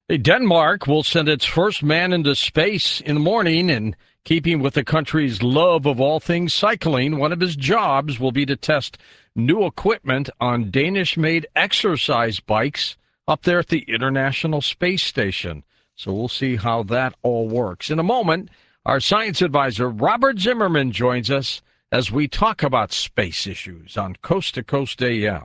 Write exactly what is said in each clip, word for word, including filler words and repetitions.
Hey, Denmark will send its first man into space in the morning, and keeping with the country's love of all things cycling, one of his jobs will be to test new equipment on Danish-made exercise bikes up there at the International Space Station. So we'll see how that all works. In a moment, our science advisor, Robert Zimmerman, joins us as we talk about space issues on Coast to Coast A M.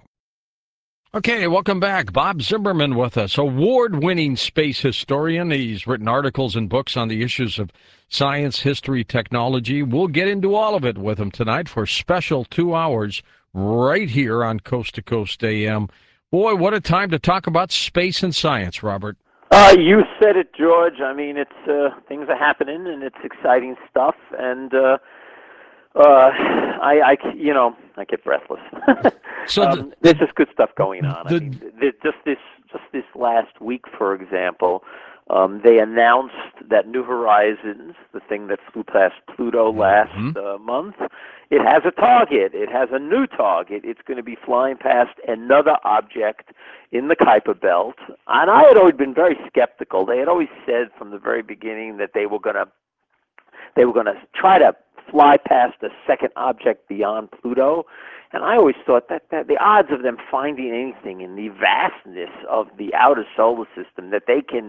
Okay, welcome back. Bob Zimmerman with us, award-winning space historian. He's written articles and books on the issues of science, history, technology. We'll get into all of it with him tonight for a special two hours right here on Coast to Coast A M. Boy, what a time to talk about space and science, Robert. Uh, you said it, George. I mean, it's uh, things are happening, and it's exciting stuff, and uh, uh, I, I, you know, I get breathless. So um, the, there's just good stuff going on. The, I mean, th- just this, just this last week, for example, um, they announced that New Horizons, the thing that flew past Pluto last mm-hmm. uh, month, it has a target. It has a new target. It's going to be flying past another object in the Kuiper Belt. And I had always been very skeptical. They had always said from the very beginning that they were going to they were going to try to fly past a second object beyond Pluto. And I always thought that, that the odds of them finding anything in the vastness of the outer solar system that they can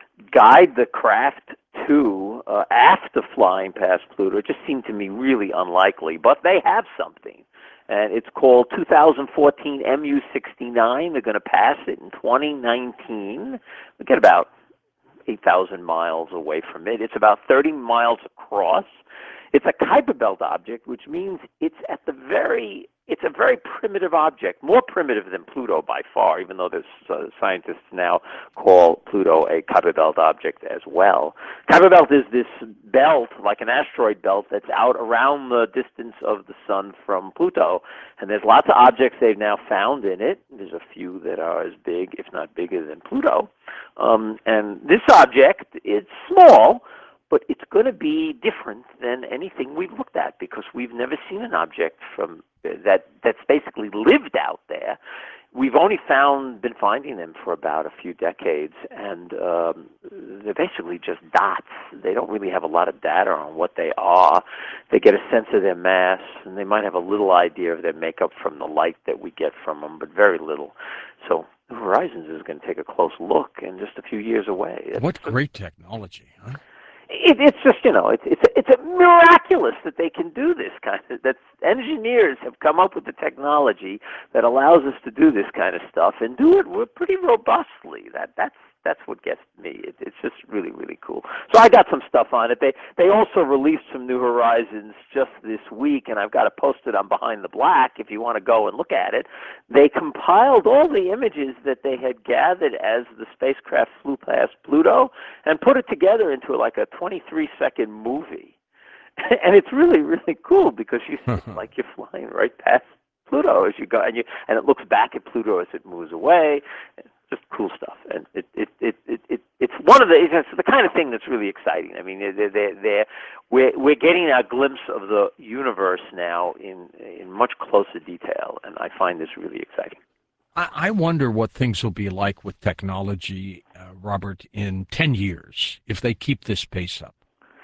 guide the craft to uh, after flying past Pluto just seemed to me really unlikely. But they have something, and it's called two thousand fourteen M U sixty-nine. They're going to pass it in twenty nineteen. We get about eight thousand miles away from it. It's about thirty miles across. It's a Kuiper Belt object, which means it's at the very, it's a very primitive object, more primitive than Pluto by far, even though there's uh, scientists now call Pluto a Kuiper Belt object as well. Kuiper Belt is this belt, like an asteroid belt, that's out around the distance of the sun from Pluto, and there's lots of objects they've now found in it. There's a few that are as big, if not bigger, than Pluto. Um, and this object, it's small, but it's going to be different than anything we've looked at because we've never seen an object from that that's basically lived out there. We've only found been finding them for about a few decades, and um, they're basically just dots. They don't really have a lot of data on what they are. They get a sense of their mass, and they might have a little idea of their makeup from the light that we get from them, but very little. So New Horizons is going to take a close look, and just a few years away. It's, what great technology, huh? It, it's just, you know, it's it's it's a miraculous that they can do this kind of. That engineers have come up with the technology that allows us to do this kind of stuff and do it pretty robustly. That that's that's what gets me. It, it's just really really cool. So I got some stuff on it. They they also released some New Horizons just this week, and I've got it posted on Behind the Black if you want to go and look at it. They compiled all the images that they had gathered as the spacecraft flew past Pluto and put it together into like a twenty-three second movie. And it's really, really cool because you it's like you're flying right past Pluto as you go, and you and it looks back at Pluto as it moves away. It's just cool stuff, and it it it it, it it's one of the it's the kind of thing that's really exciting. I mean, they're they're, they're we're we're getting a glimpse of the universe now in in much closer detail, and I find this really exciting. I wonder what things will be like with technology, uh, Robert, in ten years if they keep this pace up.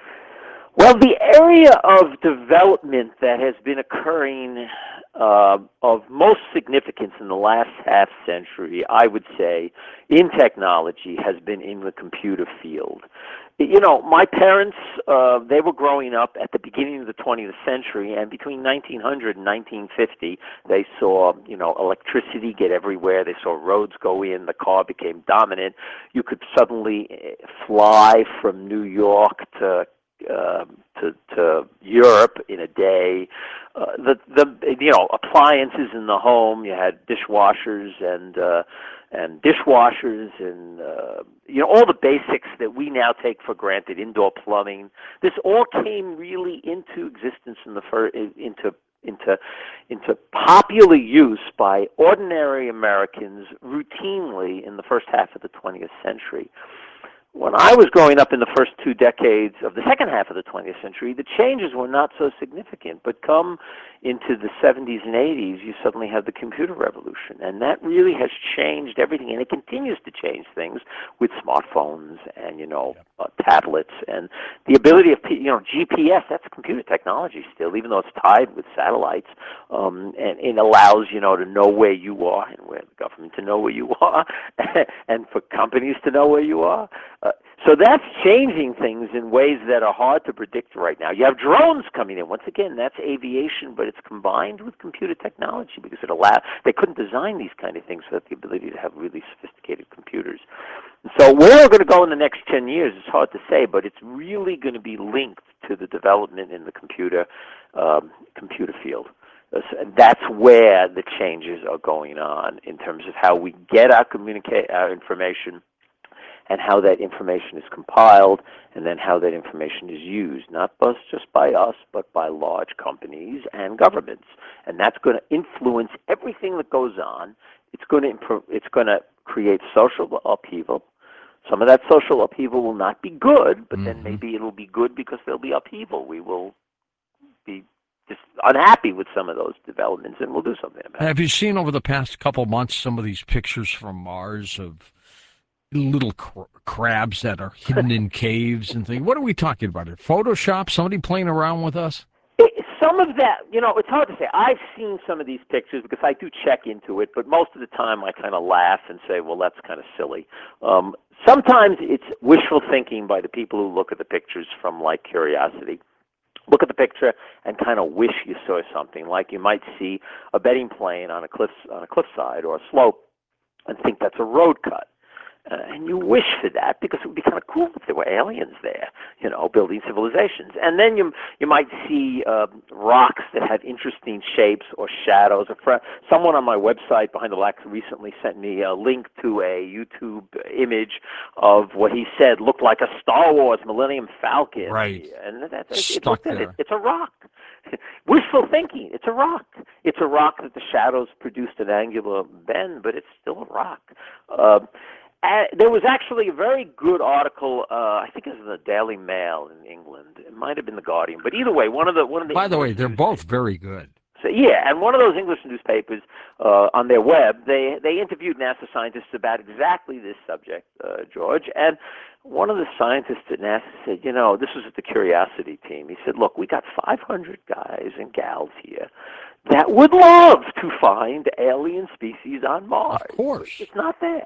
Well, the area of development that has been occurring uh, of most significance in the last half century, I would say, in technology has been in the computer field. You know, my parents, uh, they were growing up at the beginning of the twentieth century, and between nineteen hundred and nineteen fifty, they saw, you know, electricity get everywhere. They saw roads go in. The car became dominant. You could suddenly fly from New York to Uh, to to Europe in a day. Uh, the the you know appliances in the home. You had dishwashers and uh, and dishwashers and uh, you know all the basics that we now take for granted. Indoor plumbing. This all came really into existence in the fir- into into into popular use by ordinary Americans routinely in the first half of the twentieth century. when I was growing up in the first two decades of the second half of the twentieth century, the changes were not so significant. But come into the seventies and eighties, you suddenly have the computer revolution, and that really has changed everything, and it continues to change things with smartphones and, you know, uh, tablets, and the ability of, you know, G P S, that's computer technology still, even though it's tied with satellites, um, and it allows, you know, to know where you are, and where the government to know where you are, and for companies to know where you are. Uh, so that's changing things in ways that are hard to predict right now. You have drones coming in. Once again, that's aviation, but it's combined with computer technology because it allows, they couldn't design these kind of things without the ability to have really sophisticated computers. So where we're going to go in the next ten years, it's hard to say, but it's really going to be linked to the development in the computer um, computer field. That's where the changes are going on in terms of how we get our communicate our information, and how that information is compiled, and then how that information is used, not just by us, but by large companies and governments. And that's going to influence everything that goes on. It's going to improve, it's going to create social upheaval. Some of that social upheaval will not be good, but mm-hmm. then maybe it'll be good because there'll be upheaval. We will be just unhappy with some of those developments, and we'll do something about it. Have you seen over the past couple months some of these pictures from Mars of little cr- crabs that are hidden in caves and things? What are we talking about here? Photoshop? Somebody playing around with us? It, some of that, you know, it's hard to say. I've seen some of these pictures because I do check into it, but most of the time I kind of laugh and say, well, that's kind of silly. Um, sometimes it's wishful thinking by the people who look at the pictures from, like, curiosity. Look at the picture and kind of wish you saw something, like you might see a betting plane on a cliff on a cliffside or a slope and think that's a road cut. Uh, and you wish for that because it would be kind of cool if there were aliens there, you know, building civilizations. And then you you might see uh, rocks that have interesting shapes or shadows. Someone on my website, Behind the Lax, recently sent me a link to a YouTube image of what he said looked like a Star Wars Millennium Falcon. Right. And that's Stuck it, there. It, it's a rock. Wishful thinking. It's a rock. It's a rock that the shadows produced an angular bend, but it's still a rock. Uh, Uh, there was actually a very good article. Uh, I think it was in the Daily Mail in England. It might have been the Guardian, but either way, one of the one of the. By the way, they're both very good. So yeah, and one of those English newspapers uh, on their web, they they interviewed NASA scientists about exactly this subject, uh, George. And one of the scientists at NASA said, you know, this was at the Curiosity team. He said, look, we got five hundred guys and gals here that would love to find alien species on Mars. Of course, it's not there.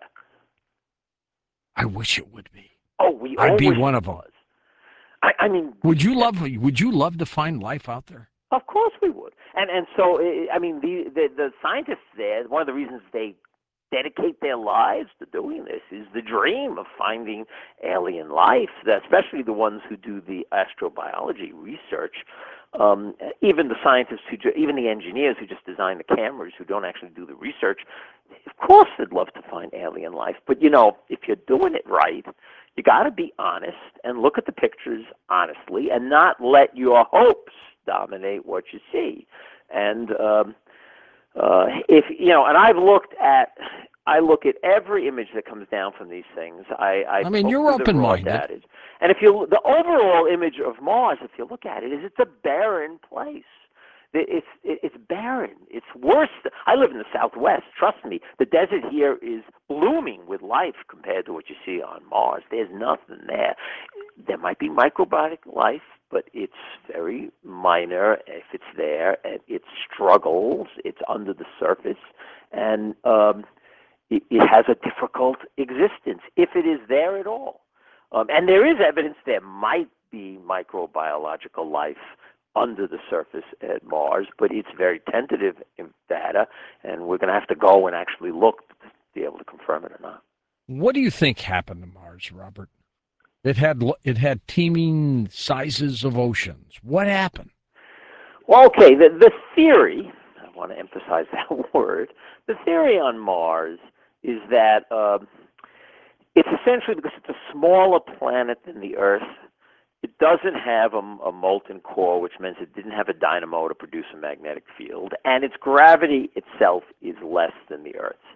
I wish it would be. Oh, we I'd all be wish one it of them. was. I, I mean, would you love? Would you love to find life out there? Of course we would. And and so I mean, the, the the scientists there. One of the reasons they dedicate their lives to doing this is the dream of finding alien life. Especially the ones who do the astrobiology research. Um, even the scientists who, ju- even the engineers who just design the cameras, who don't actually do the research, of course they'd love to find alien life. But you know, if you're doing it right, you got to be honest and look at the pictures honestly, and not let your hopes dominate what you see. And um, uh, if you know, and I've looked at. I look at every image that comes down from these things. I, I, I mean, you're open-minded. And if you, the overall image of Mars, if you look at it, is it's a barren place. It's it's barren. It's worse. I live in the Southwest. Trust me, the desert here is blooming with life compared to what you see on Mars. There's nothing there. There might be microbiotic life, but it's very minor if it's there. And it struggles. It's under the surface, and um, it, it has a difficult existence if it is there at all. Um, and there is evidence there might be microbiological life under the surface at Mars, but it's very tentative data, and we're going to have to go and actually look to be able to confirm it or not. What do you think happened to Mars, Robert? It had it had teeming sizes of oceans. What happened? Well, okay, the, the theory, I want to emphasize that word, the theory on Mars is that uh, it's essentially because it's a smaller planet than the Earth. It doesn't have a, a molten core, which means it didn't have a dynamo to produce a magnetic field, and its gravity itself is less than the Earth's.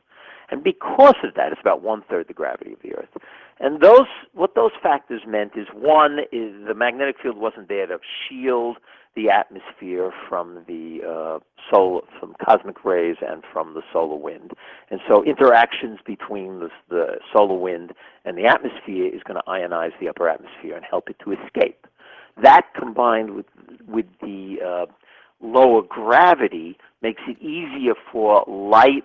And because of that, it's about one-third the gravity of the Earth. And those, what those factors meant is, one, is the magnetic field wasn't there to shield the atmosphere from the uh, solar, from cosmic rays and from the solar wind. And so interactions between the, the solar wind and the atmosphere is going to ionize the upper atmosphere and help it to escape. That, combined with, with the uh, lower gravity, makes it easier for light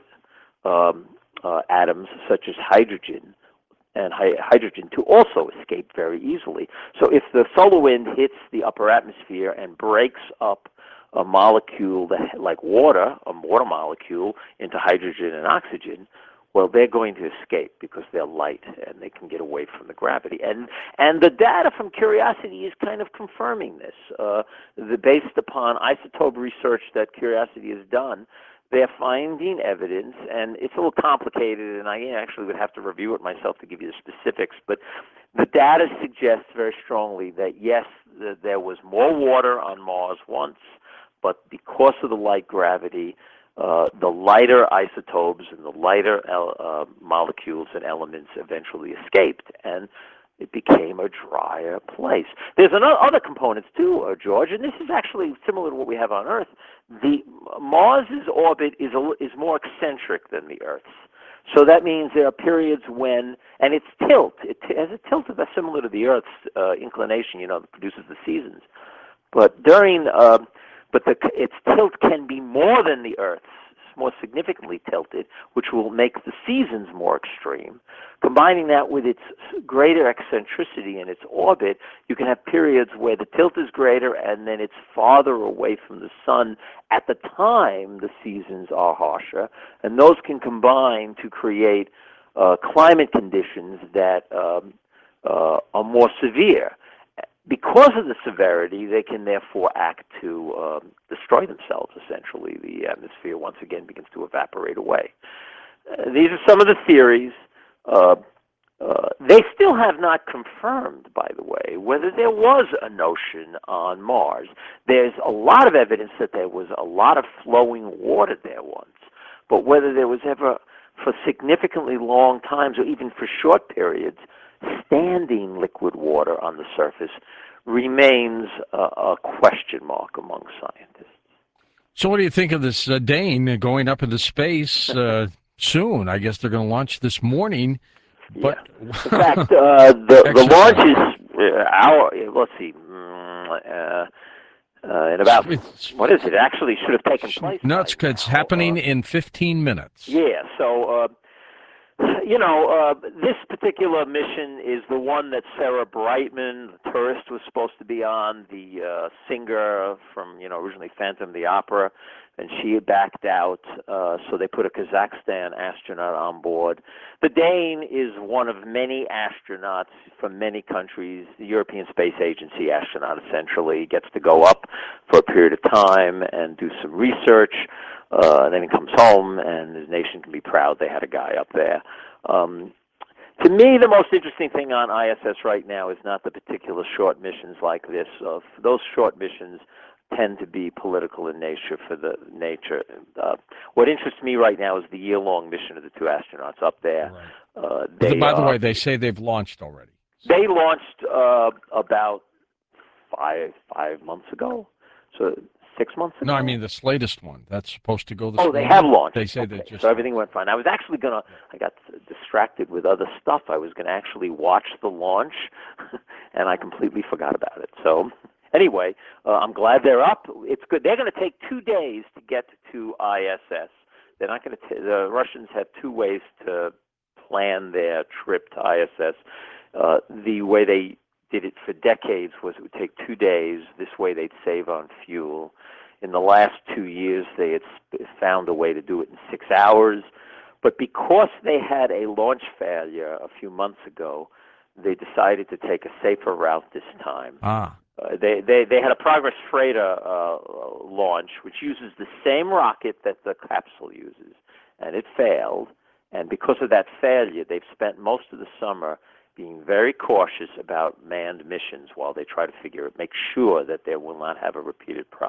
um, uh, atoms such as hydrogen and hy- hydrogen to also escape very easily. So if the solar wind hits the upper atmosphere and breaks up a molecule that, like water, a water molecule, into hydrogen and oxygen, well, they're going to escape because they're light and they can get away from the gravity. And and the data from Curiosity is kind of confirming this. Uh, the, based upon isotope research that Curiosity has done, they're finding evidence, and it's a little complicated, and I actually would have to review it myself to give you the specifics, but the data suggests very strongly that, yes, the, there was more water on Mars once, but because of the light gravity, uh, the lighter isotopes and the lighter uh, molecules and elements eventually escaped, and it became a drier place. There's another other components too, uh, George, and this is actually similar to what we have on Earth. The Mars's orbit is a, is more eccentric than the Earth's, so that means there are periods when, and its tilt, it has a tilt that's similar to the Earth's uh, inclination, you know, that produces the seasons. But during, uh, but the, its tilt can be more than the Earth's, more significantly tilted, which will make the seasons more extreme. Combining that with its greater eccentricity in its orbit, you can have periods where the tilt is greater and then it's farther away from the sun. At the time, the seasons are harsher, and those can combine to create uh, climate conditions that um, uh, are more severe. Because of the severity, they can therefore act to um, destroy themselves, essentially. The atmosphere, once again, begins to evaporate away. Uh, these are some of the theories. Uh, uh, they still have not confirmed, by the way, whether there was an ocean on Mars. There's a lot of evidence that there was a lot of flowing water there once, but whether there was ever, for significantly long times or even for short periods, standing liquid water on the surface remains a, a question mark among scientists. So what do you think of this uh, Dane going up into space uh, soon? I guess they're going to launch this morning. But yeah. In fact, uh, the, the launch is uh, our, let's see, uh, uh, in about, it's, what is it? It actually should have taken place. No, it's, it's happening uh, in fifteen minutes. Yeah, so... Uh, You know, uh, this particular mission is the one that Sarah Brightman, the tourist, was supposed to be on, the uh, singer from, you know, originally Phantom of the Opera, and she had backed out, uh, so they put a Kazakhstan astronaut on board. The Dane is one of many astronauts from many countries. The European Space Agency astronaut essentially gets to go up for a period of time and do some research. Uh, then he comes home, and his nation can be proud they had a guy up there. Um, to me, the most interesting thing on I S S right now is not the particular short missions like this. Uh, those short missions tend to be political in nature for the nature. Uh, what interests me right now is the year-long mission of the two astronauts up there. Right. Uh, they, By the uh, way, they say they've launched already. They launched uh, about five five months ago. So. Six months ago? No, I mean the latest one. That's supposed to go this Oh, morning? they have launched. They say okay. they just... So everything went fine. I was actually going to, I got distracted with other stuff. I was going to actually watch the launch, and I completely forgot about it. So anyway, uh, I'm glad they're up. It's good. They're going to take two days to get to I S S. They're not going to, the Russians have two ways to plan their trip to I S S. Uh, the way they did it for decades was it would take two days. This way they'd save on fuel. In the last two years, they had found a way to do it in six hours. But because they had a launch failure a few months ago, they decided to take a safer route this time. Ah. Uh, they, they, they had a Progress Freighter uh, launch, which uses the same rocket that the capsule uses, and it failed. And because of that failure, they've spent most of the summer being very cautious about manned missions while they try to figure make sure that they will not have a repeated problem.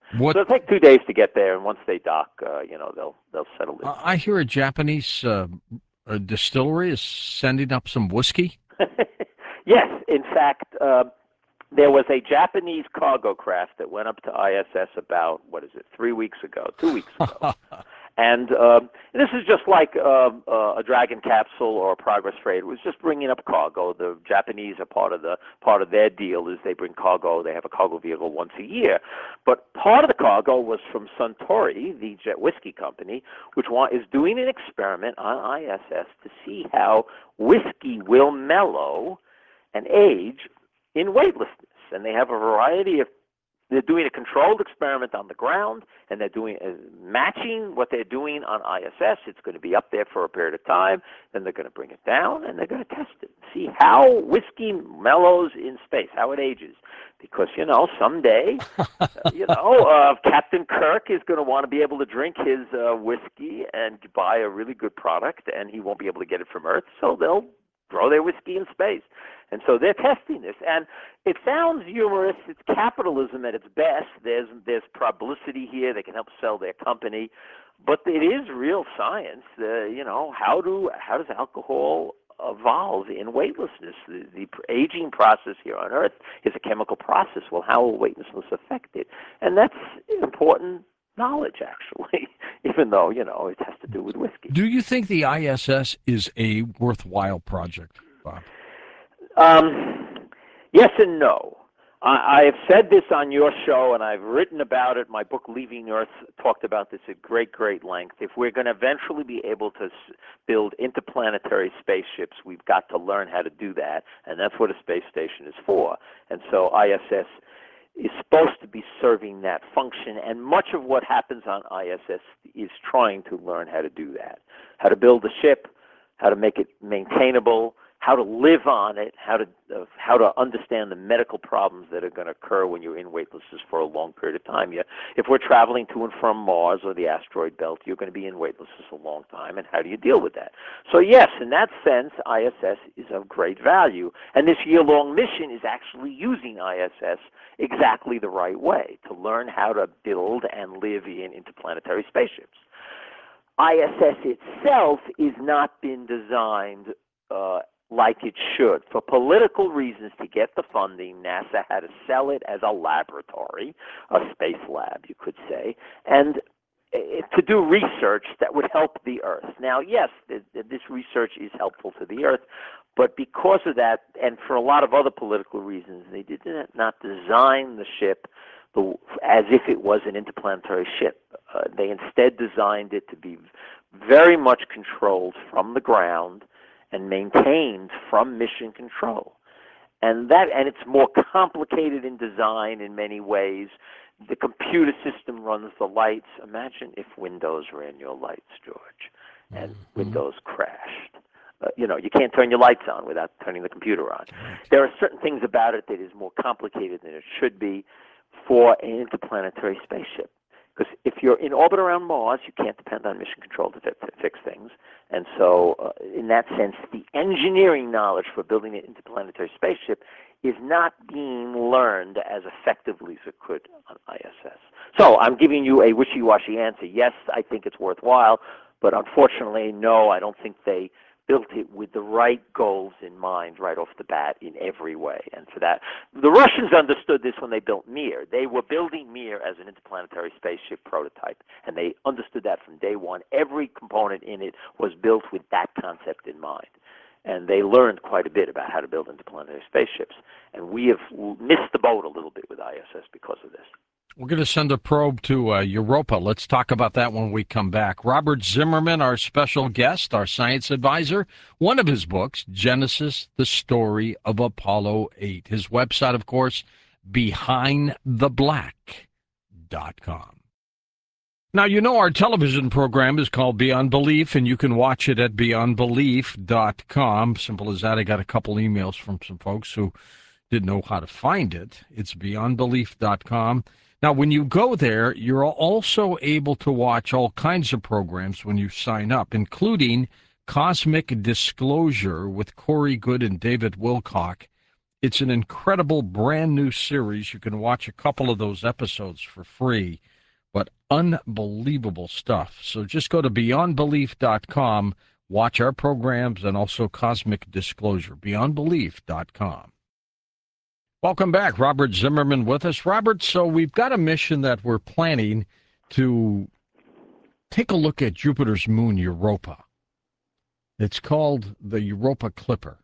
What? So it'll take two days to get there, and once they dock, uh, you know, they'll they'll settle in. I hear a Japanese uh, a distillery is sending up some whiskey. Yes, in fact, uh, there was a Japanese cargo craft that went up to I S S about, what is it, three weeks ago, two weeks ago. And um, this is just like uh, uh, a Dragon capsule or a Progress freight. It was just bringing up cargo. The Japanese are part of the part of their deal is they bring cargo. They have a cargo vehicle once a year. But part of the cargo was from Suntory, the jet whiskey company, which wa- is doing an experiment on I S S to see how whiskey will mellow and age in weightlessness. And they have a variety of They're doing a controlled experiment on the ground, and they're doing uh, matching what they're doing on I S S. It's going to be up there for a period of time. Then they're going to bring it down, and they're going to test it, see how whiskey mellows in space, how it ages. Because, you know, someday, uh, you know, uh, Captain Kirk is going to want to be able to drink his uh, whiskey and buy a really good product, and he won't be able to get it from Earth, so they'll grow their whiskey in space. And so they're testing this. And it sounds humorous. It's capitalism at its best. There's there's publicity here. They can help sell their company. But it is real science. Uh, you know, how do how does alcohol evolve in weightlessness? The, the aging process here on Earth is a chemical process. Well, how will weightlessness affect it? And that's important knowledge, actually, even though, you know, it has to do with whiskey. Do you think the I S S is a worthwhile project, Bob? Um, yes and no. I, I have said this on your show, and I've written about it. My book, Leaving Earth, talked about this at great, great length. If we're going to eventually be able to s- build interplanetary spaceships, we've got to learn how to do that, and that's what a space station is for. And so I S S is supposed to be serving that function, and much of what happens on I S S is trying to learn how to do that, how to build a ship, how to make it maintainable, how to live on it, how to uh, how to understand the medical problems that are going to occur when you're in weightlessness for a long period of time. Yeah, if we're traveling to and from Mars or the asteroid belt, you're going to be in weightlessness a long time, and how do you deal with that? So yes, in that sense, I S S is of great value, and this year-long mission is actually using I S S exactly the right way to learn how to build and live in interplanetary spaceships. I S S itself is not been designed uh, like it should. For political reasons, to get the funding, NASA had to sell it as a laboratory, a space lab, you could say, and to do research that would help the Earth. Now, yes, this research is helpful to the Earth, but because of that, and for a lot of other political reasons, they did not design the ship as if it was an interplanetary ship. Uh, they instead designed it to be very much controlled from the ground and maintained from mission control. And that, and it's more complicated in design in many ways. The computer system runs the lights. Imagine if Windows ran your lights, George, and mm-hmm. Windows crashed. Uh, you know, you can't turn your lights on without turning the computer on. Right. There are certain things about it that is more complicated than it should be for an interplanetary spaceship. Because if you're in orbit around Mars, you can't depend on mission control to, fi- to fix things. And so, uh, in that sense, the engineering knowledge for building an interplanetary spaceship is not being learned as effectively as it could on I S S. So I'm giving you a wishy-washy answer. Yes, I think it's worthwhile, but unfortunately, no, I don't think they built it with the right goals in mind right off the bat in every way. And for that, the Russians understood this when they built Mir. They were building Mir as an interplanetary spaceship prototype, and they understood that from day one. Every component in it was built with that concept in mind. And they learned quite a bit about how to build interplanetary spaceships. And we have missed the boat a little bit with I S S because of this. We're going to send a probe to uh, Europa. Let's talk about that when we come back. Robert Zimmerman, our special guest, our science advisor. One of his books, Genesis, the Story of Apollo eight. His website, of course, behind the black dot com. Now, you know our television program is called Beyond Belief, and you can watch it at beyond belief dot com. Simple as that. I got a couple emails from some folks who didn't know how to find it. It's beyond belief dot com. Now, when you go there, you're also able to watch all kinds of programs when you sign up, including Cosmic Disclosure with Corey Good and David Wilcock. It's an incredible brand new series. You can watch a couple of those episodes for free, but unbelievable stuff. So just go to beyond belief dot com, watch our programs, and also Cosmic Disclosure, beyond belief dot com. Welcome back. Robert Zimmerman with us. Robert, so we've got a mission that we're planning to take a look at Jupiter's moon, Europa. It's called the Europa Clipper.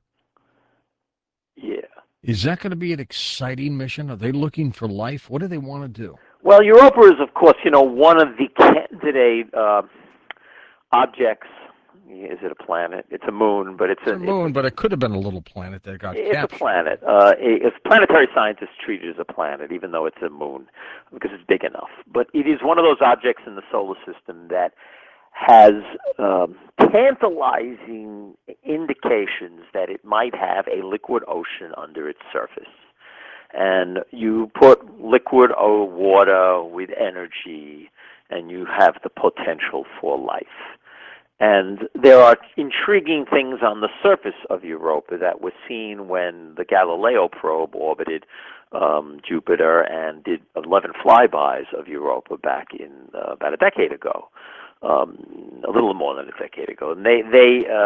Yeah. Is that going to be an exciting mission? Are they looking for life? What do they want to do? Well, Europa is, of course, you know, one of the candidate uh, objects. Is it a planet? It's a moon, but it's, it's a, a moon, it's, but it could have been a little planet that got it's captured. It's a planet. Uh, it's planetary scientists treat it as a planet, even though it's a moon, because it's big enough. But it is one of those objects in the solar system that has um, tantalizing indications that it might have a liquid ocean under its surface. And you put liquid or water with energy, and you have the potential for life. And there are intriguing things on the surface of Europa that were seen when the Galileo probe orbited um, Jupiter and did eleven flybys of Europa back in uh, about a decade ago, um, a little more than a decade ago. And they, they uh,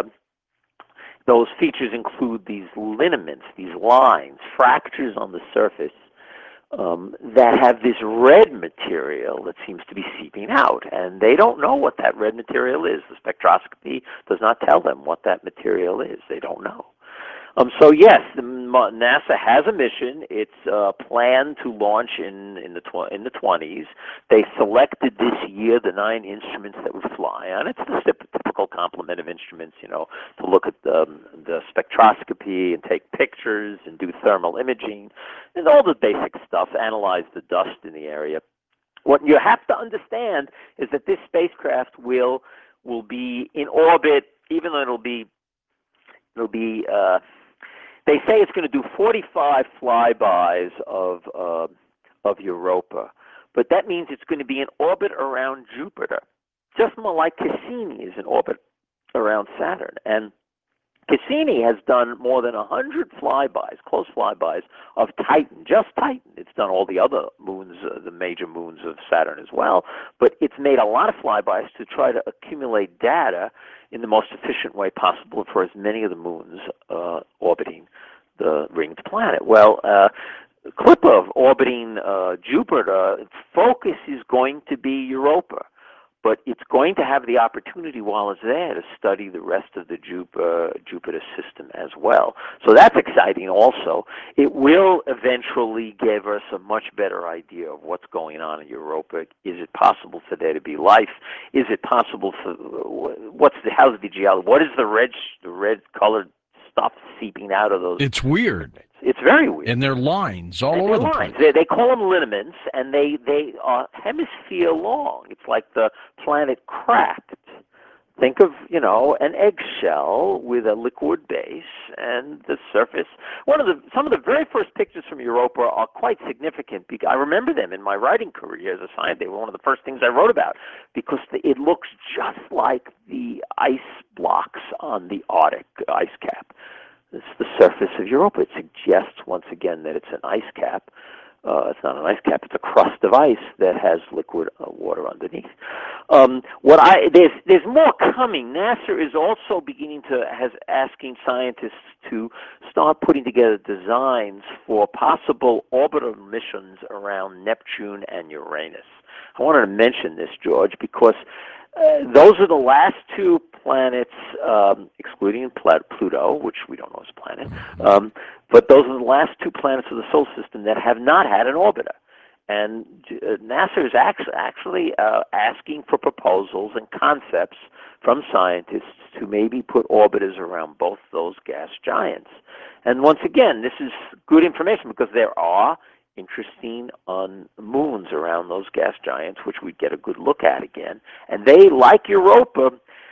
those features include these lineaments, these lines, fractures on the surface Um, that have this red material that seems to be seeping out, and they don't know what that red material is. The spectroscopy does not tell them what that material is. They don't know. Um, so yes, the, NASA has a mission. It's uh, planned to launch in in the tw- in the twenties. They selected this year the nine instruments that would fly on. It's the typical complement of instruments, you know, to look at the the spectroscopy and take pictures and do thermal imaging and all the basic stuff. Analyze the dust in the area. What you have to understand is that this spacecraft will will be in orbit, even though it'll be it'll be. Uh, They say it's going to do forty-five flybys of uh, of Europa, but that means it's going to be in orbit around Jupiter, just more like Cassini is in orbit around Saturn. And Cassini has done more than one hundred flybys, close flybys, of Titan, just Titan. It's done all the other moons, uh, the major moons of Saturn as well, but it's made a lot of flybys to try to accumulate data in the most efficient way possible for as many of the moons uh, orbiting the ringed planet. Well, uh, Clipper orbiting uh, Jupiter, its focus is going to be Europa, but it's going to have the opportunity while it's there to study the rest of the Jupiter, Jupiter system as well. So that's exciting also. It will eventually give us a much better idea of what's going on in Europa. Is it possible for there to be life? Is it possible for, what's the, how's the geology, what is the red, the red colored stuff seeping out of those? It's weird. It's very weird. And they're lines all and over the lines. place. They, they call them lineaments, and they, they are hemisphere long. It's like the planet cracked. Think of, you know, an eggshell with a liquid base and the surface. One of the some of the very first pictures from Europa are quite significant. Because I remember them in my writing career as a scientist. They were one of the first things I wrote about because it looks just like the ice blocks on the Arctic ice cap. It's the surface of Europa. It suggests, once again, that it's an ice cap. Uh, it's not an ice cap. It's a crust of ice that has liquid uh, water underneath. Um, what I there's there's more coming. NASA is also beginning to has asking scientists to start putting together designs for possible orbital missions around Neptune and Uranus. I wanted to mention this, George, because Uh, those are the last two planets, um, excluding Pluto, which we don't know is a planet, um, but those are the last two planets of the solar system that have not had an orbiter. And uh, NASA is actually, actually uh, asking for proposals and concepts from scientists to maybe put orbiters around both those gas giants. And once again, this is good information because there are interesting on moons around those gas giants, which we'd get a good look at again. And they, like Europa,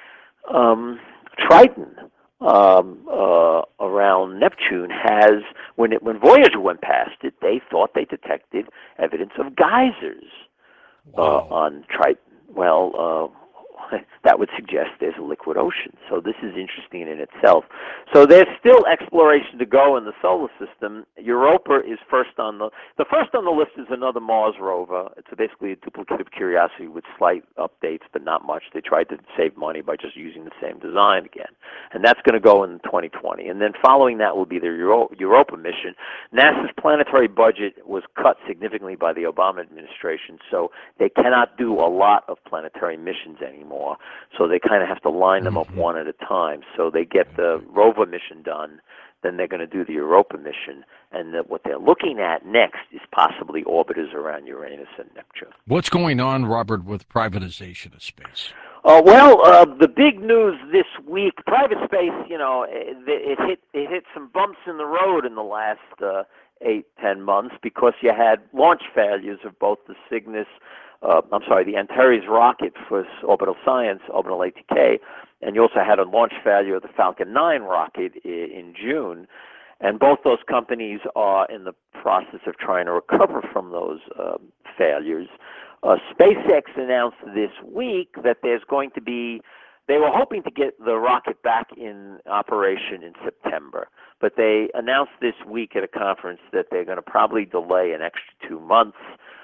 um, Triton um, uh, around Neptune has, when it, when Voyager went past it, they thought they detected evidence of geysers wow. uh, on Triton. Well, uh, that would suggest there's a liquid ocean. So this is interesting in itself. So there's still exploration to go in the solar system. Europa is first on the the first on the list is another Mars rover. It's basically a duplicate of Curiosity with slight updates, but not much. They tried to save money by just using the same design again, and that's going to go in twenty twenty. And then following that will be the Euro- Europa mission. NASA's planetary budget was cut significantly by the Obama administration, so they cannot do a lot of planetary missions anymore. So they kind of have to line them up Mm-hmm. one at a time. So they get the rover mission done, then they're going to do the Europa mission, and that what they're looking at next is possibly orbiters around Uranus and Neptune. What's going on, Robert, with privatization of space? Uh, well, uh, the big news this week, private space, you know, it, it hit it hit some bumps in the road in the last uh, eight, ten months because you had launch failures of both the Cygnus, uh, I'm sorry, the Antares rocket for orbital science, orbital A T K, and you also had a launch failure of the Falcon nine rocket in, in June. And both those companies are in the process of trying to recover from those uh, failures. Uh, SpaceX announced this week that there's going to be, they were hoping to get the rocket back in operation in September, but they announced this week at a conference that they're going to probably delay an extra two months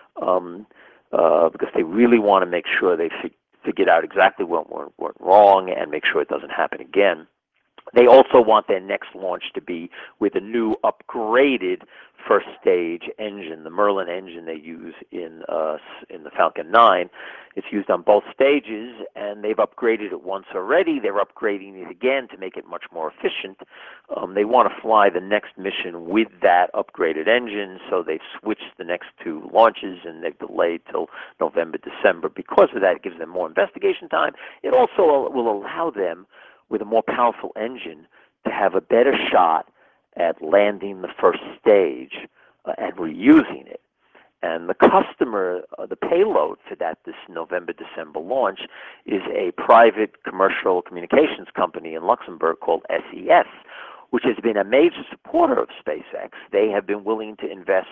um, uh, because they really want to make sure they fi- figured out exactly what went, went wrong and make sure it doesn't happen again. They also want their next launch to be with a new upgraded first stage engine, the Merlin engine they use in uh, in the Falcon nine. It's used on both stages, and they've upgraded it once already. They're upgrading it again to make it much more efficient. Um, they want to fly the next mission with that upgraded engine, so they've switched the next two launches, and they've delayed till November, December. Because of that, it gives them more investigation time. It also will allow them, with a more powerful engine, to have a better shot at landing the first stage uh, and reusing it. And the customer, uh, the payload for that this November, December launch is a private commercial communications company in Luxembourg called S E S, which has been a major supporter of SpaceX. They have been willing to invest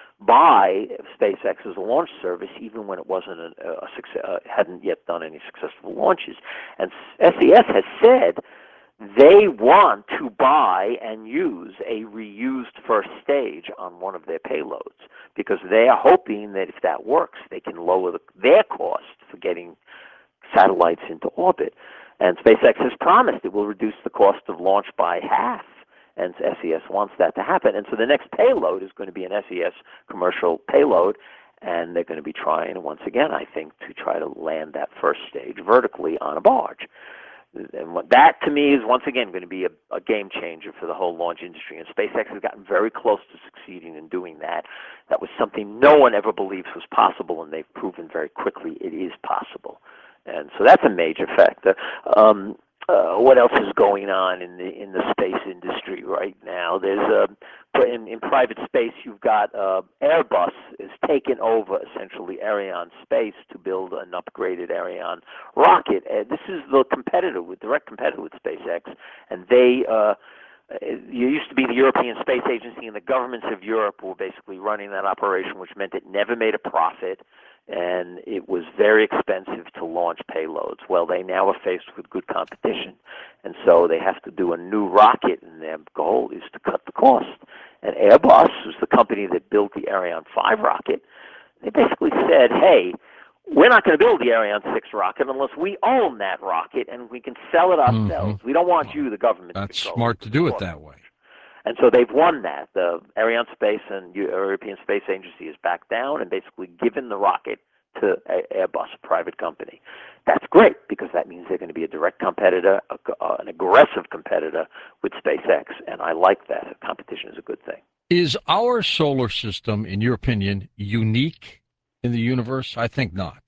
by SpaceX as a launch service, even when it wasn't a, a success, uh, hadn't yet done any successful launches. And S E S has said they want to buy and use a reused first stage on one of their payloads because they are hoping that if that works, they can lower the, their cost for getting satellites into orbit. And SpaceX has promised it will reduce the cost of launch by half. And S E S wants that to happen. And so the next payload is going to be an S E S commercial payload, and they're going to be trying, once again, I think, to try to land that first stage vertically on a barge. And what, that, to me, is once again going to be a, a game changer for the whole launch industry. And SpaceX has gotten very close to succeeding in doing that. That was something no one ever believed was possible, and they've proven very quickly it is possible. And so that's a major factor. Um, Uh, what else is going on in the in the space industry right now? There's uh, in, in private space, you've got uh, Airbus is taken over essentially Ariane Space to build an upgraded Ariane rocket. Uh, this is the competitor with direct competitor with SpaceX, and they. Uh, It used to be the European Space Agency, and the governments of Europe were basically running that operation, which meant it never made a profit, and it was very expensive to launch payloads. Well, they now are faced with good competition, and so they have to do a new rocket, and their goal is to cut the cost. And Airbus, who's the company that built the Ariane five rocket, they basically said, hey, we're not going to build the Ariane six rocket unless we own that rocket and we can sell it ourselves. Mm-hmm. We don't want you, the government, That's to control smart it. to do it that way. And so they've won that. The Ariane Space and European Space Agency has backed down and basically given the rocket to Airbus, a private company. That's great because that means they're going to be a direct competitor, a, uh, an aggressive competitor with SpaceX, and I like that. Competition is a good thing. Is our solar system, in your opinion, unique in the universe? I think not.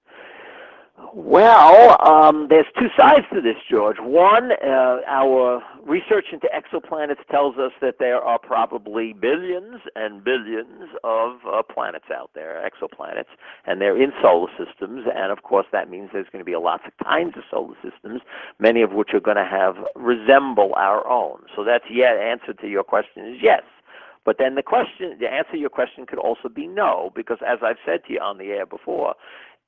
Well, um, there's two sides to this, George. One, uh, our research into exoplanets tells us that there are probably billions and billions of uh, planets out there, exoplanets, and they're in solar systems. And, of course, that means there's going to be lots of kinds of solar systems, many of which are going to have resemble our own. So that's yeah, answer to your question is yes. But then the question, the answer to your question could also be no, because as I've said to you on the air before,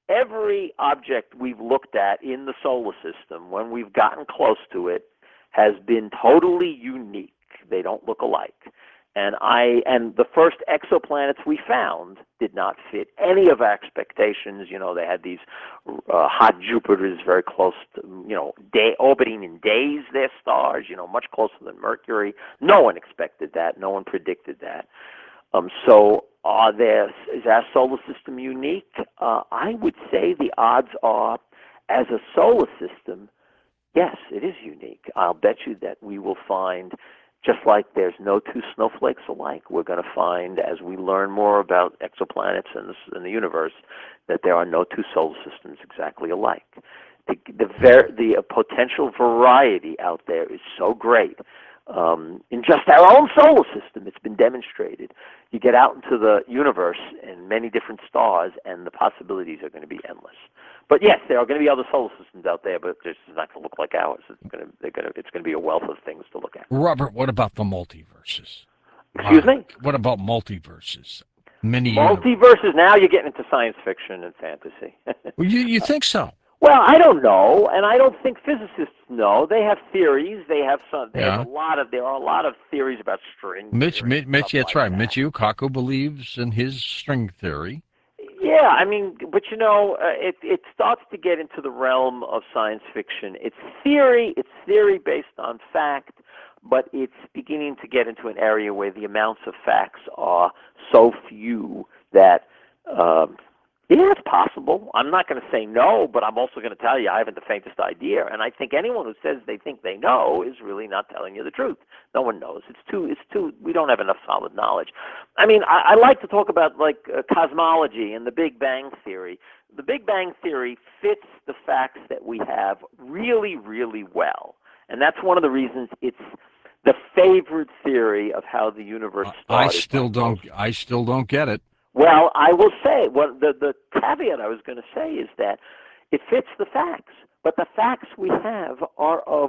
every object we've looked at in the solar system, when we've gotten close to it, has been totally unique. They don't look alike. And I and the first exoplanets we found did not fit any of our expectations. You know, they had these uh, hot Jupiters very close to, you know, day, orbiting in days, their stars, you know, much closer than Mercury. No one expected that. No one predicted that. Um, so are there, is our solar system unique? Uh, I would say the odds are, as a solar system, yes, it is unique. I'll bet you that we will find, just like there's no two snowflakes alike, we're going to find, as we learn more about exoplanets and the, the universe, that there are no two solar systems exactly alike. The, the, ver- the uh, potential variety out there is so great. Um, in just our own solar system, it's been demonstrated. You get out into the universe and many different stars, and the possibilities are going to be endless. But yes, there are going to be other solar systems out there, but it's not going to look like ours. It's going to, they're going to, it's going to be a wealth of things to look at. Robert, what about the multiverses? Excuse Wow. me? What about multiverses? Many Multiverses, now you're getting into science fiction and fantasy. Well, you, you think so? Well, I don't know, and I don't think physicists know. They have theories. They have some. There's Yeah. a lot of. There are a lot of theories about string. Mitch, theory Mitch, and Mitch stuff that's like right. that. Michio Kaku believes in his string theory. Yeah, I mean, but you know, uh, it it starts to get into the realm of science fiction. It's theory. It's theory based on fact, but it's beginning to get into an area where the amounts of facts are so few that. Um, Yeah, it's possible. I'm not going to say no, but I'm also going to tell you I haven't the faintest idea. And I think anyone who says they think they know is really not telling you the truth. No one knows. It's too. It's too. We don't have enough solid knowledge. I mean, I, I like to talk about like uh, cosmology and the Big Bang Theory. The Big Bang Theory fits the facts that we have really, really well, and that's one of the reasons it's the favorite theory of how the universe started. I still don't. I still don't get it. Well, I will say, well, the, the caveat I was going to say is that it fits the facts, but the facts we have are of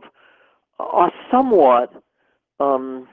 are somewhat um,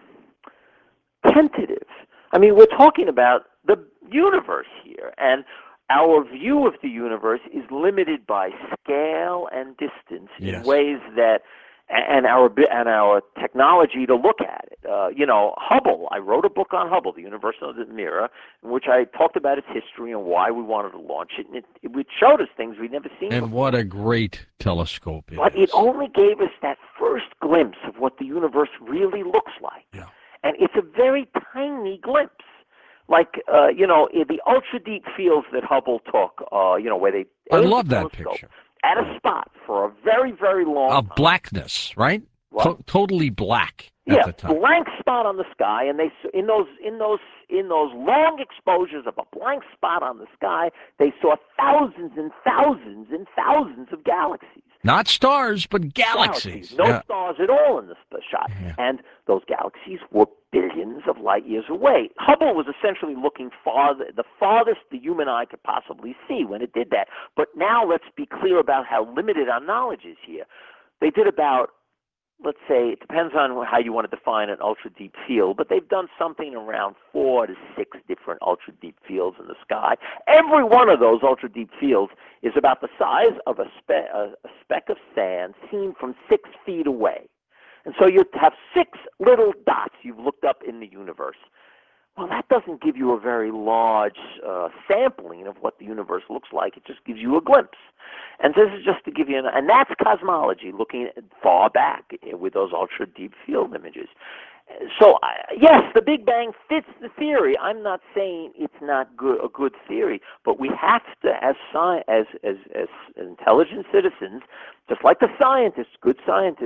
tentative. I mean, we're talking about the universe here, and our view of the universe is limited by scale and distance Yes. in ways that, and our and our technology to look at it. Uh, you know, Hubble. I wrote a book on Hubble, the Universal Mirror, in which I talked about its history and why we wanted to launch it. And it, it showed us things we'd never seen And before. what a great telescope it But is. it only gave us that first glimpse of what the universe really looks like. Yeah. And it's a very tiny glimpse. Like, uh, you know, in the ultra-deep fields that Hubble took, uh, you know, where they I aimed love the that telescope picture. at a spot for a very, very long A time. blackness, right? What? To- totally black at Yeah, the time. blank spot on the sky, and they in those in those in those long exposures of a blank spot on the sky, they saw thousands and thousands and thousands of galaxies. Not stars, but galaxies. No Yeah. stars at all in this the shot, Yeah. and those galaxies were billions of light years away. Hubble was essentially looking farther, the farthest the human eye could possibly see when it did that. But now let's be clear about how limited our knowledge is here. They did about, let's say, it depends on how you want to define an ultra-deep field, but they've done something around four to six different ultra-deep fields in the sky. Every one of those ultra-deep fields is about the size of a, spe- a, a speck of sand seen from six feet away. And so you have six little dots you've looked up in the universe. Well, that doesn't give you a very large uh, sampling of what the universe looks like. It just gives you a glimpse. And this is just to give you an, and that's cosmology, looking far back with those ultra deep field images. So uh, yes, the Big Bang fits the theory. I'm not saying it's not good, a good theory, but we have to, as sci- as as as intelligent citizens, just like the scientists, good scientists,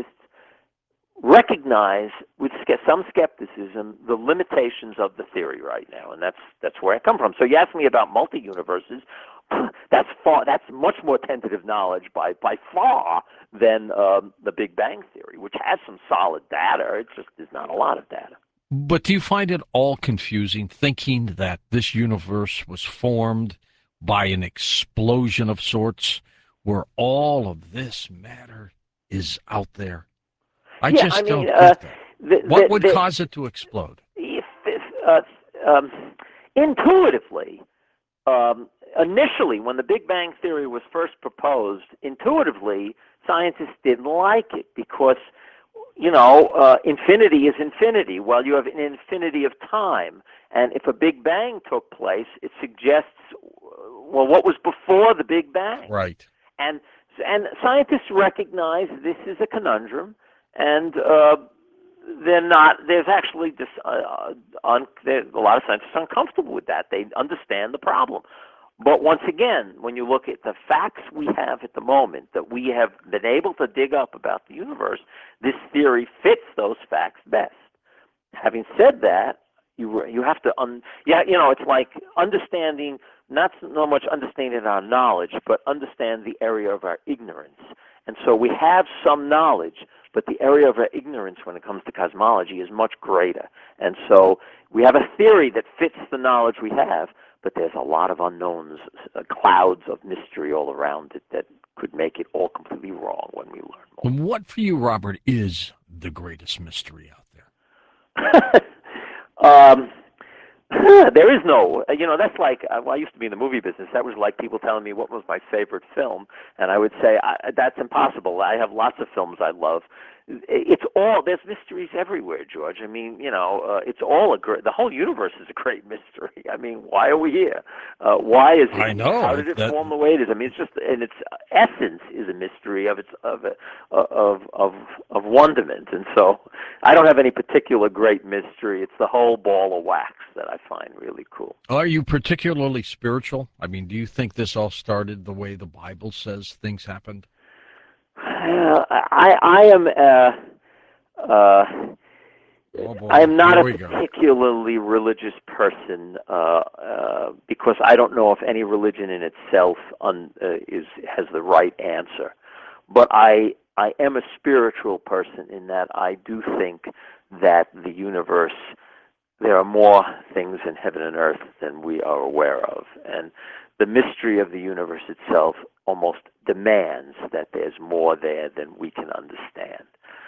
recognize with ske- some skepticism the limitations of the theory right now, and that's that's where I come from. So you asked me about multi-universes. That's far. That's much more tentative knowledge by by far than um, the Big Bang Theory, which has some solid data. It's just there's not a lot of data. But do you find it all confusing thinking that this universe was formed by an explosion of sorts where all of this matter is out there? I yeah, just I mean, don't uh, get that. the, What the, would the, cause it to explode? If, if, uh, um, intuitively, um, initially, when the Big Bang Theory was first proposed, intuitively, scientists didn't like it because, you know, uh, infinity is infinity. Well, you have an infinity of time. And if a Big Bang took place, it suggests, well, what was before the Big Bang? Right. And and scientists recognize this is a conundrum, and uh, they're not. There's actually this. Uh, un, a lot of scientists are uncomfortable with that. They understand the problem, but once again, when you look at the facts we have at the moment that we have been able to dig up about the universe, this theory fits those facts best. Having said that, you you have to un, yeah you know it's like understanding. Not so much understanding our knowledge, but understand the area of our ignorance. And so we have some knowledge, but the area of our ignorance when it comes to cosmology is much greater. And so we have a theory that fits the knowledge we have, but there's a lot of unknowns, uh, clouds of mystery all around it that could make it all completely wrong when we learn more. And what for you, Robert, is the greatest mystery out there? um, There is no, you know, that's like, well, I used to be in the movie business. That was like people telling me what was my favorite film, and I would say, I, that's impossible. I have lots of films I love. It's all, there's mysteries everywhere, George. I mean, you know, uh, it's all a great, the whole universe is a great mystery. I mean, why are we here? Uh, why is it? I know. How did it that... form the way it is? I mean, it's just, and its essence is a mystery of its, of, of, of, of wonderment. And so I don't have any particular great mystery. It's the whole ball of wax that I find really cool. Are you particularly spiritual? I mean, do you think this all started the way the Bible says things happened? Uh, I I am uh, uh, oh boy. I am not Here a particularly religious person uh, uh, because I don't know if any religion in itself un, uh, is has the right answer. But I I am a spiritual person in that I do think that the universe, there are more things in heaven and earth than we are aware of, and the mystery of the universe itself almost demands that there's more there than we can understand.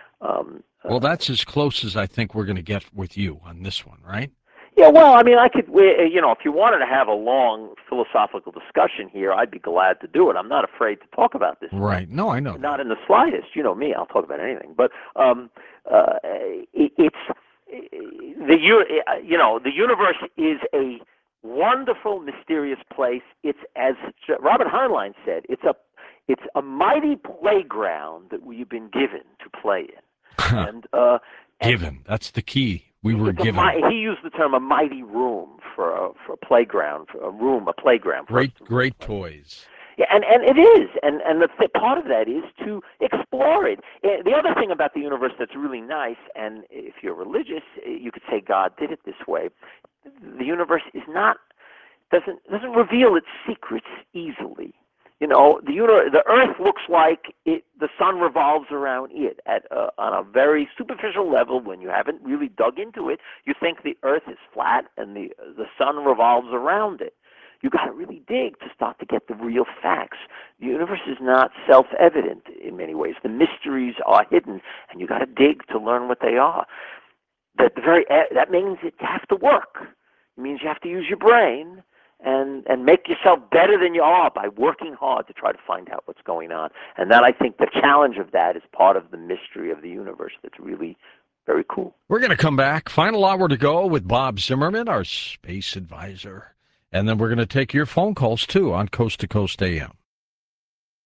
Um, well, uh, that's as close as I think we're going to get with you on this one, right? Yeah, well, I mean, I could, you know, if you wanted to have a long philosophical discussion here, I'd be glad to do it. I'm not afraid to talk about this. Right. No, I know. Not in the slightest. You know me, I'll talk about anything. But um, uh, it, it's, the, you know, the universe is a wonderful, mysterious place. It's, as Robert Heinlein said, it's a it's a mighty playground that we've been given to play in. and uh, Given, and that's the key. We were given. A, he used the term a mighty room for a, for a playground, for a room, a playground. For great, great toys. Yeah, and, and it is, and and the th- part of that is to explore it. Uh, the other thing about the universe that's really nice, and if you're religious, you could say God did it this way. The universe is not doesn't doesn't reveal its secrets easily. You know, the uni- the Earth looks like it. The sun revolves around it at a, on a very superficial level. When you haven't really dug into it, you think the Earth is flat and the the sun revolves around it. You got to really dig to start to get the real facts. The universe is not self-evident in many ways. The mysteries are hidden, and you got to dig to learn what they are. That the very that means you have to work. It means you have to use your brain and and make yourself better than you are by working hard to try to find out what's going on. And that, I think, the challenge of that is part of the mystery of the universe that's really very cool. We're going to come back. Final hour to go with Bob Zimmerman, our space advisor. And then we're going to take your phone calls, too, on Coast to Coast A M.